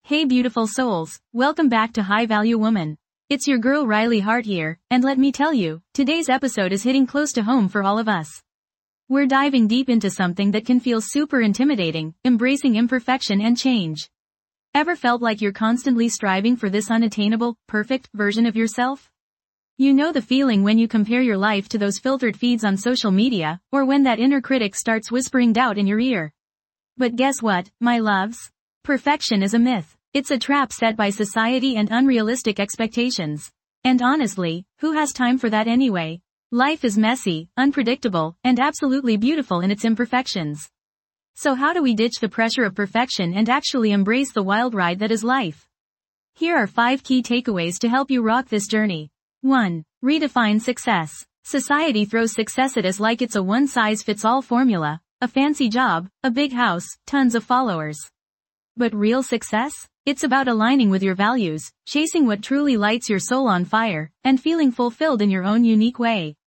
Hey beautiful souls, welcome back to High Value Woman. It's your girl Riley Hart here, and let me tell you, today's episode is hitting close to home for all of us. We're diving deep into something that can feel super intimidating, embracing imperfection and change. Ever felt like you're constantly striving for this unattainable, perfect version of yourself? You know the feeling when you compare your life to those filtered feeds on social media, or when that inner critic starts whispering doubt in your ear. But guess what, my loves? Perfection is a myth. It's a trap set by society and unrealistic expectations. And honestly, who has time for that anyway? Life is messy, unpredictable, and absolutely beautiful in its imperfections. So how do we ditch the pressure of perfection and actually embrace the wild ride that is life? Here are 5 key takeaways to help you rock this journey. 1. Redefine success. Society throws success at us like it's a one-size-fits-all formula, a fancy job, a big house, tons of followers. But real success? It's about aligning with your values, chasing what truly lights your soul on fire, and feeling fulfilled in your own unique way.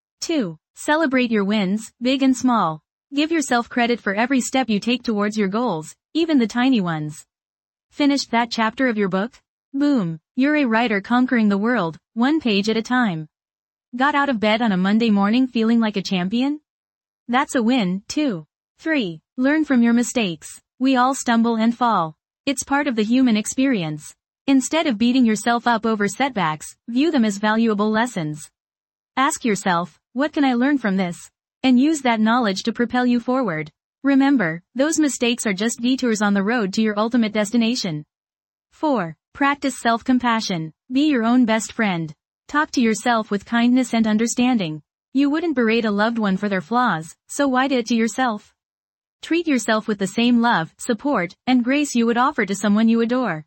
2. Celebrate your wins, big and small. Give yourself credit for every step you take towards your goals, even the tiny ones. Finished that chapter of your book? Boom, you're a writer conquering the world, one page at a time. Got out of bed on a Monday morning feeling like a champion? That's a win, too. 3. Learn from your mistakes. We all stumble and fall. It's part of the human experience. Instead of beating yourself up over setbacks, view them as valuable lessons. Ask yourself, what can I learn from this? And use that knowledge to propel you forward. Remember, those mistakes are just detours on the road to your ultimate destination. 4. Practice self-compassion. Be your own best friend. Talk to yourself with kindness and understanding. You wouldn't berate a loved one for their flaws, so why do it to yourself? Treat yourself with the same love, support, and grace you would offer to someone you adore.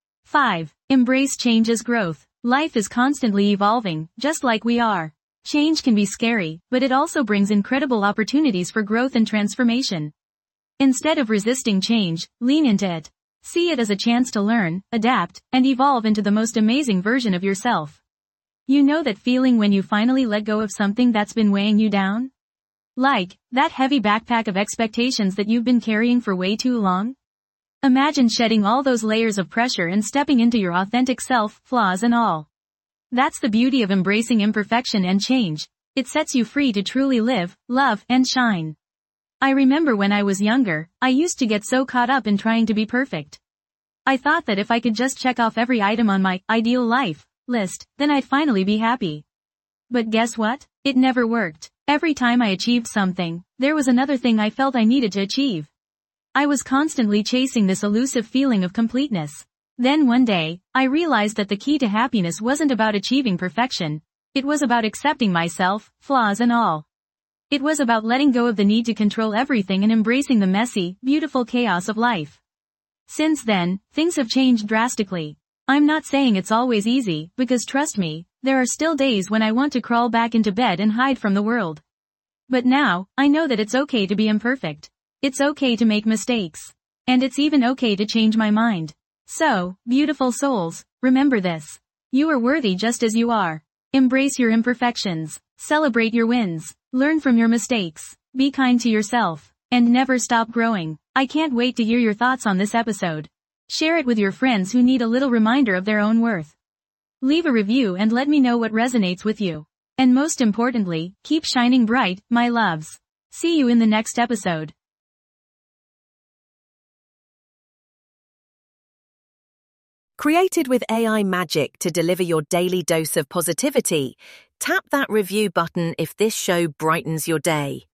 5. Embrace change as growth. Life is constantly evolving, just like we are. Change can be scary, but it also brings incredible opportunities for growth and transformation. Instead of resisting change, lean into it. See it as a chance to learn, adapt, and evolve into the most amazing version of yourself. You know that feeling when you finally let go of something that's been weighing you down? Like, that heavy backpack of expectations that you've been carrying for way too long? Imagine shedding all those layers of pressure and stepping into your authentic self, flaws and all. That's the beauty of embracing imperfection and change. It sets you free to truly live, love, and shine. I remember when I was younger, I used to get so caught up in trying to be perfect. I thought that if I could just check off every item on my ideal life list, then I'd finally be happy. But guess what? It never worked. Every time I achieved something, there was another thing I felt I needed to achieve. I was constantly chasing this elusive feeling of completeness. Then one day, I realized that the key to happiness wasn't about achieving perfection. It was about accepting myself, flaws and all. It was about letting go of the need to control everything and embracing the messy, beautiful chaos of life. Since then, things have changed drastically. I'm not saying it's always easy, because trust me, there are still days when I want to crawl back into bed and hide from the world. But now, I know that it's okay to be imperfect. It's okay to make mistakes. And it's even okay to change my mind. So, beautiful souls, remember this. You are worthy just as you are. Embrace your imperfections. Celebrate your wins. Learn from your mistakes. Be kind to yourself. And never stop growing. I can't wait to hear your thoughts on this episode. Share it with your friends who need a little reminder of their own worth. Leave a review and let me know what resonates with you. And most importantly, keep shining bright, my loves. See you in the next episode. Created with AI magic to deliver your daily dose of positivity, tap that review button if this show brightens your day.